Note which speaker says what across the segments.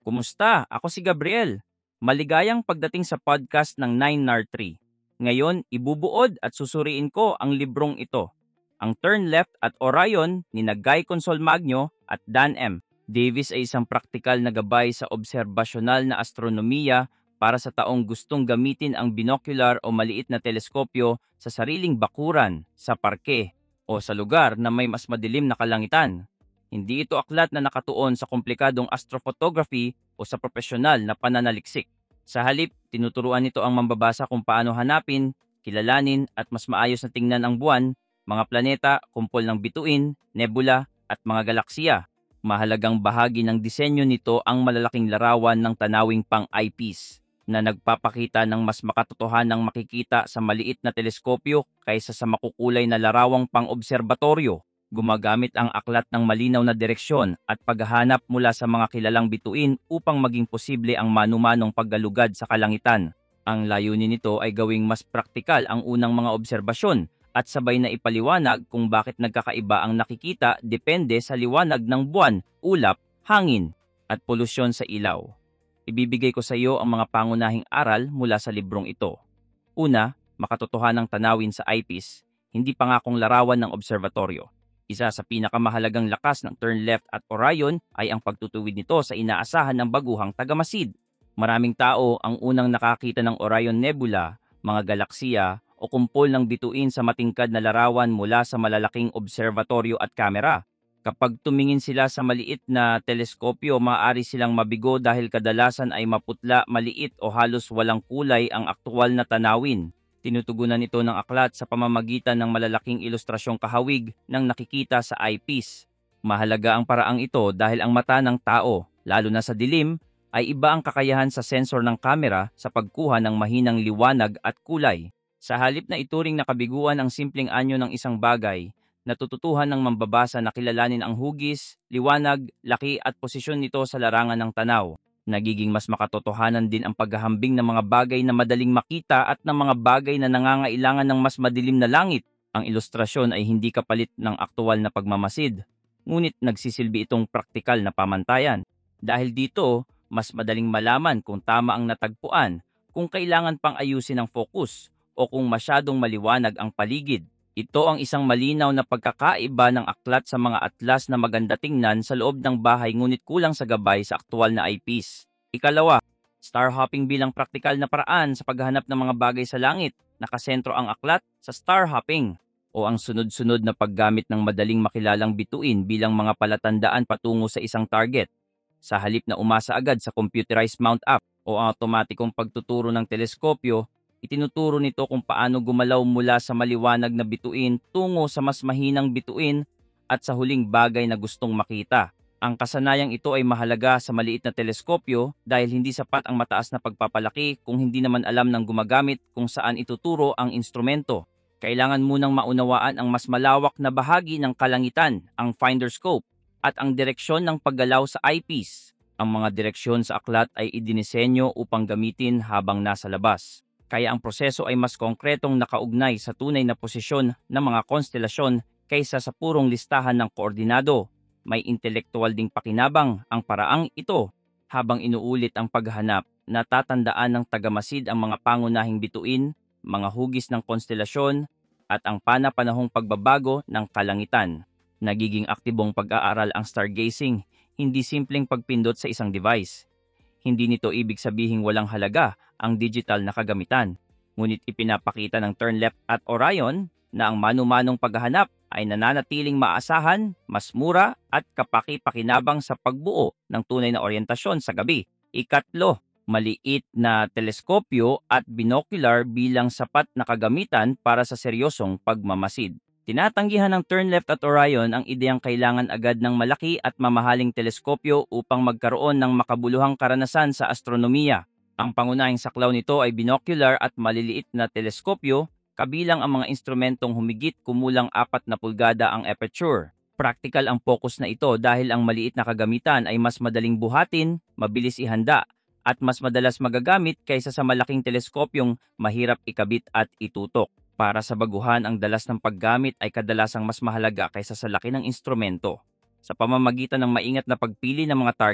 Speaker 1: Kumusta? Ako si Gabriel. Maligayang pagdating sa podcast ng 9NAR3. Ngayon, ibubuod at susuriin ko ang librong ito. Ang Turn Left at Orion ni Guy Consolmagno at Dan M. Davis ay isang praktikal na gabay sa obserbasyonal na astronomiya para sa taong gustong gamitin ang binocular o maliit na teleskopyo sa sariling bakuran, sa parke, o sa lugar na may mas madilim na kalangitan. Hindi ito aklat na nakatuon sa komplikadong astrophotography o sa profesional na pananaliksik. Sa halip, tinuturuan nito ang mambabasa kung paano hanapin, kilalanin at mas maayos na tingnan ang buwan, mga planeta, kumpol ng bituin, nebula at mga galaksiya. Mahalagang bahagi ng disenyo nito ang malalaking larawan ng tanawing pang-eyepiece na nagpapakita ng mas makatotohanang makikita sa maliit na teleskopyo kaysa sa makukulay na larawang pang-obserbatoryo. Gumagamit ang aklat ng malinaw na direksyon at paghahanap mula sa mga kilalang bituin upang maging posible ang manumanong paggalugad sa kalangitan. Ang layunin nito ay gawing mas praktikal ang unang mga obserbasyon at sabay na ipaliwanag kung bakit nagkakaiba ang nakikita depende sa liwanag ng buwan, ulap, hangin, at polusyon sa ilaw. Ibibigay ko sa iyo ang mga pangunahing aral mula sa librong ito. Una, makatotohanang tanawin sa eyepiece, hindi pangakong larawan ng observatoryo. Isa sa pinakamahalagang lakas ng Turn Left at Orion ay ang pagtutuwid nito sa inaasahan ng baguhang tagamasid. Maraming tao ang unang nakakita ng Orion Nebula, mga galaksiya o kumpol ng bituin sa matingkad na larawan mula sa malalaking observatoryo at kamera. Kapag tumingin sila sa maliit na teleskopyo, maaari silang mabigo dahil kadalasan ay maputla, maliit o halos walang kulay ang aktwal na tanawin. Tinutugunan ito ng aklat sa pamamagitan ng malalaking ilustrasyong kahawig ng nakikita sa eyepiece. Mahalaga ang paraang ito dahil ang mata ng tao, lalo na sa dilim, ay iba ang kakayahan sa sensor ng kamera sa pagkuha ng mahinang liwanag at kulay. Sa halip na ituring na kabiguan ang simpleng anyo ng isang bagay, natututuhan ng mambabasa na kilalanin ang hugis, liwanag, laki at posisyon nito sa larangan ng tanaw. Nagiging mas makatotohanan din ang paghahambing ng mga bagay na madaling makita at ng mga bagay na nangangailangan ng mas madilim na langit. Ang ilustrasyon ay hindi kapalit ng aktual na pagmamasid, ngunit nagsisilbi itong praktikal na pamantayan. Dahil dito, mas madaling malaman kung tama ang natagpuan, kung kailangan pang ayusin ang focus, o kung masyadong maliwanag ang paligid. Ito ang isang malinaw na pagkakaiba ng aklat sa mga atlas na maganda tingnan sa loob ng bahay ngunit kulang sa gabay sa aktwal na eyepiece. Ikalawa, star hopping bilang praktikal na paraan sa paghahanap ng mga bagay sa langit. Nakasentro ang aklat sa star hopping o ang sunod-sunod na paggamit ng madaling makilalang bituin bilang mga palatandaan patungo sa isang target. Sa halip na umasa agad sa computerized mount up o ang automatikong pagtuturo ng teleskopyo, itinuturo nito kung paano gumalaw mula sa maliwanag na bituin tungo sa mas mahinang bituin at sa huling bagay na gustong makita. Ang kasanayang ito ay mahalaga sa maliit na teleskopyo dahil hindi sapat ang mataas na pagpapalaki kung hindi naman alam ng gumagamit kung saan ituturo ang instrumento. Kailangan munang maunawaan ang mas malawak na bahagi ng kalangitan, ang finder scope, at ang direksyon ng paggalaw sa eyepiece. Ang mga direksyon sa aklat ay idinisenyo upang gamitin habang nasa labas. Kaya ang proseso ay mas konkretong nakaugnay sa tunay na posisyon ng mga konstelasyon kaysa sa purong listahan ng koordinado. May intelektual ding pakinabang ang paraang ito. Habang inuulit ang paghahanap, natatandaan ng tagamasid ang mga pangunahing bituin, mga hugis ng konstelasyon, at ang pana-panahong pagbabago ng kalangitan. Nagiging aktibong pag-aaral ang stargazing, hindi simpleng pagpindot sa isang device. Hindi nito ibig sabihing walang halaga ang digital na kagamitan. Ngunit ipinapakita ng Turn Left at Orion na ang manu-manong paghahanap ay nananatiling maasahan, mas mura at kapaki-pakinabang sa pagbuo ng tunay na oryentasyon sa gabi. Ikatlo, maliit na teleskopyo at binocular bilang sapat na kagamitan para sa seryosong pagmamasid. Tinatanggihan ng Turn Left at Orion ang ideyang kailangan agad ng malaki at mamahaling teleskopyo upang magkaroon ng makabuluhang karanasan sa astronomiya. Ang pangunahing saklaw nito ay binocular at maliliit na teleskopyo, kabilang ang mga instrumentong humigit kumulang 4 na pulgada ang aperture. Practical ang focus na ito dahil ang maliit na kagamitan ay mas madaling buhatin, mabilis ihanda, at mas madalas magagamit kaysa sa malaking teleskopyong mahirap ikabit at itutok. Para sa baguhan, ang dalas ng paggamit ay kadalasang mas mahalaga kaysa sa laki ng instrumento. Sa pamamagitan ng maingat na pagpili ng mga target,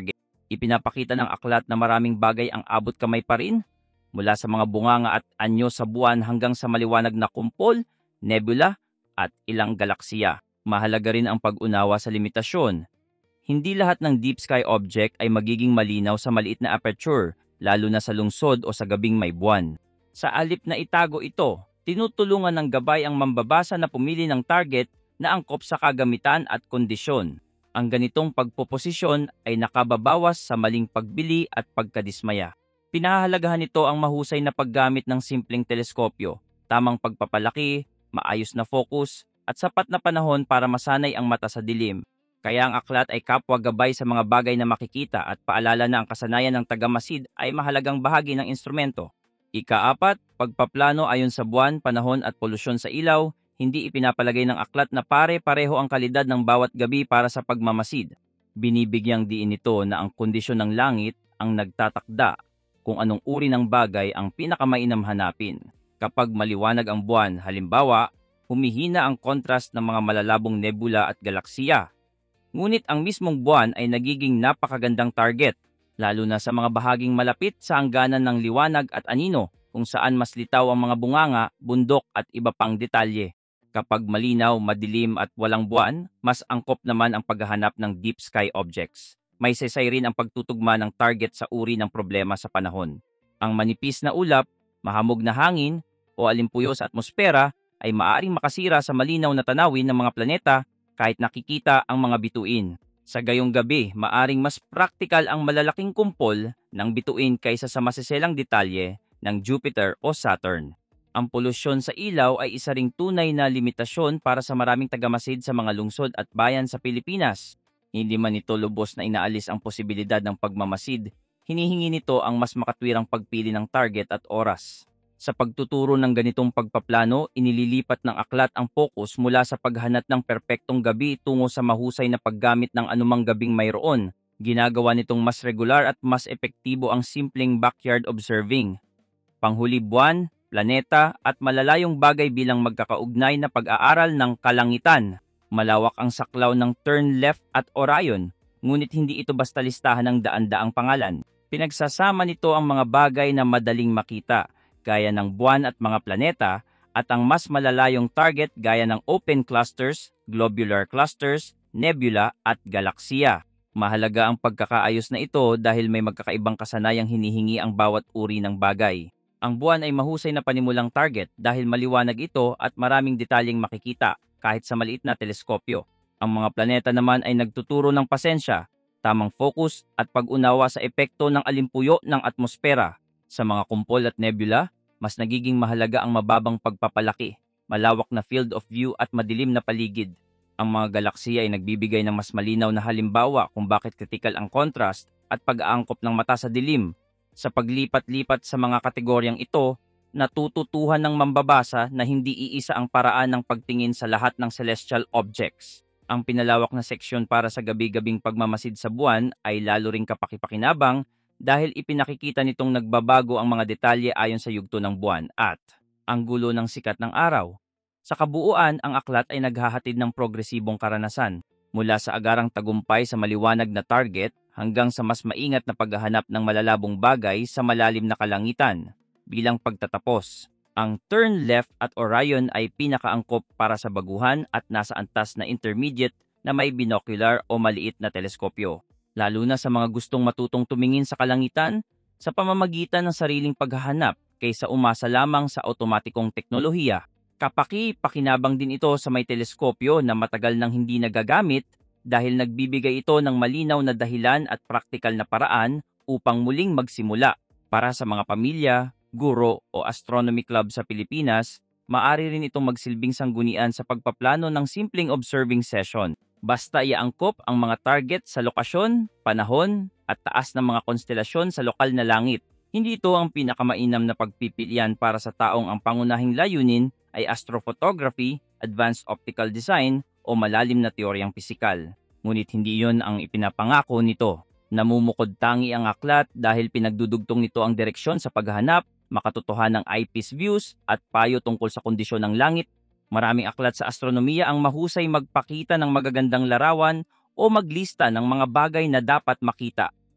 Speaker 1: Ipinapakita ng aklat na maraming bagay ang abot kamay pa rin, mula sa mga bunganga at anyo sa buwan hanggang sa maliwanag na kumpol, nebula, at ilang galaksiya. Mahalaga rin ang pag-unawa sa limitasyon. Hindi lahat ng deep sky object ay magiging malinaw sa maliit na aperture, lalo na sa lungsod o sa gabing may buwan. Sa alip na itago ito, tinutulungan ng gabay ang mambabasa na pumili ng target na angkop sa kagamitan at kondisyon. Ang ganitong pagpoposisyon ay nakababawas sa maling pagbili at pagkadismaya. Pinahahalagahan nito ang mahusay na paggamit ng simpleng teleskopyo, tamang pagpapalaki, maayos na focus, at sapat na panahon para masanay ang mata sa dilim. Kaya ang aklat ay kapwa gabay sa mga bagay na makikita at paalala na ang kasanayan ng tagamasid ay mahalagang bahagi ng instrumento. Ika-4, pagpaplano ayon sa buwan, panahon at polusyon sa ilaw. Hindi ipinapalagay ng aklat na pare-pareho ang kalidad ng bawat gabi para sa pagmamasid. Binibigyang diin nito na ang kondisyon ng langit ang nagtatakda kung anong uri ng bagay ang pinakamainam hanapin. Kapag maliwanag ang buwan, halimbawa, humihina ang kontrast ng mga malalabong nebula at galaksiya. Ngunit ang mismong buwan ay nagiging napakagandang target, lalo na sa mga bahaging malapit sa hangganan ng liwanag at anino kung saan mas litaw ang mga bunganga, bundok at iba pang detalye. Kapag malinaw, madilim at walang buwan, mas angkop naman ang paghahanap ng deep sky objects. May saysay rin ang pagtutugma ng target sa uri ng problema sa panahon. Ang manipis na ulap, mahamog na hangin, o alimpuyo sa atmosfera ay maaaring makasira sa malinaw na tanawin ng mga planeta kahit nakikita ang mga bituin. Sa gayong gabi, maaring mas praktikal ang malalaking kumpol ng bituin kaysa sa masiselang detalye ng Jupiter o Saturn. Ang polusyon sa ilaw ay isa ring tunay na limitasyon para sa maraming tagamasid sa mga lungsod at bayan sa Pilipinas. Hindi man ito lubos na inaalis ang posibilidad ng pagmamasid, hinihingi nito ang mas makatwirang pagpili ng target at oras. Sa pagtuturo ng ganitong pagpaplano, inililipat ng aklat ang focus mula sa paghanap ng perpektong gabi tungo sa mahusay na paggamit ng anumang gabing mayroon. Ginagawa nitong mas regular at mas epektibo ang simpleng backyard observing. Panghuli buwan, planeta at malalayong bagay bilang magkakaugnay na pag-aaral ng kalangitan. Malawak ang saklaw ng Turn Left at Orion, ngunit hindi ito basta listahan ng daan-daang pangalan. Pinagsasama nito ang mga bagay na madaling makita, gaya ng buwan at mga planeta, at ang mas malalayong target gaya ng open clusters, globular clusters, nebula at galaksiya. Mahalaga ang pagkakaayos na ito dahil may magkakaibang kasanayang hinihingi ang bawat uri ng bagay. Ang buwan ay mahusay na panimulang target dahil maliwanag ito at maraming detalyeng makikita kahit sa maliit na teleskopyo. Ang mga planeta naman ay nagtuturo ng pasensya, tamang focus at pag-unawa sa epekto ng alimpuyo ng atmosfera. Sa mga kumpol at nebula, mas nagiging mahalaga ang mababang pagpapalaki, malawak na field of view at madilim na paligid. Ang mga galaksiya ay nagbibigay ng mas malinaw na halimbawa kung bakit kritikal ang contrast at pag-aangkop ng mata sa dilim. Sa paglipat-lipat sa mga kategoryang ito, natututuhan ng mambabasa na hindi iisa ang paraan ng pagtingin sa lahat ng celestial objects. Ang pinalawak na seksyon para sa gabi-gabing pagmamasid sa buwan ay lalo ring kapakipakinabang dahil ipinakikita nitong nagbabago ang mga detalye ayon sa yugto ng buwan at ang gulo ng sikat ng araw. Sa kabuuan, ang aklat ay naghahatid ng progresibong karanasan, mula sa agarang tagumpay sa maliwanag na target hanggang sa mas maingat na paghahanap ng malalabong bagay sa malalim na kalangitan. Bilang pagtatapos, ang Turn Left at Orion ay pinakaangkop para sa baguhan at nasa antas na intermediate na may binocular o maliit na teleskopyo. Lalo na sa mga gustong matutong tumingin sa kalangitan sa pamamagitan ng sariling paghahanap kaysa umasa lamang sa otomatikong teknolohiya. Kapaki-pakinabang din ito sa may teleskopyo na matagal nang hindi nagagamit dahil nagbibigay ito ng malinaw na dahilan at praktikal na paraan upang muling magsimula. Para sa mga pamilya, guro o astronomy club sa Pilipinas, maaari rin itong magsilbing sanggunian sa pagpaplano ng simpleng observing session. Basta iaangkop ang mga target sa lokasyon, panahon, at taas ng mga konstelasyon sa lokal na langit. Hindi ito ang pinakamainam na pagpipilian para sa taong ang pangunahing layunin ay astrophotography, advanced optical design, o malalim na teoryang pisikal. Ngunit hindi iyon ang ipinapangako nito. Namumukod tangi ang aklat dahil pinagdudugtong nito ang direksyon sa paghahanap, makatotohanan ng eyepiece views, at payo tungkol sa kondisyon ng langit. Maraming aklat sa astronomiya ang mahusay magpakita ng magagandang larawan o maglista ng mga bagay na dapat makita.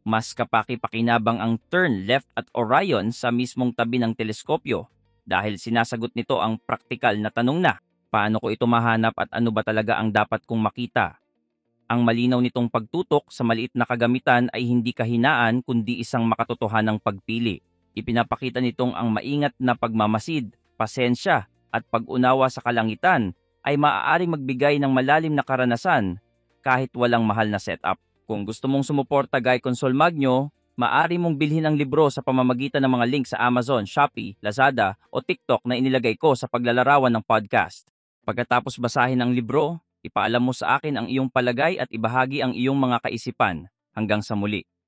Speaker 1: Mas kapaki-pakinabang ang turn left at Orion sa mismong tabi ng teleskopyo dahil sinasagot nito ang praktikal na tanong na, paano ko ito mahanap at ano ba talaga ang dapat kong makita? Ang malinaw nitong pagtutok sa maliit na kagamitan ay hindi kahinaan kundi isang makatotohanang pagpili. Ipinapakita nitong ang maingat na pagmamasid, pasensya at pag-unawa sa kalangitan ay maaaring magbigay ng malalim na karanasan kahit walang mahal na setup. Kung gusto mong sumuporta Guy Consol Magno, maaari mong bilhin ang libro sa pamamagitan ng mga link sa Amazon, Shopee, Lazada o TikTok na inilagay ko sa paglalarawan ng podcast. Pagkatapos basahin ang libro, ipaalam mo sa akin ang iyong palagay at ibahagi ang iyong mga kaisipan. Hanggang sa muli.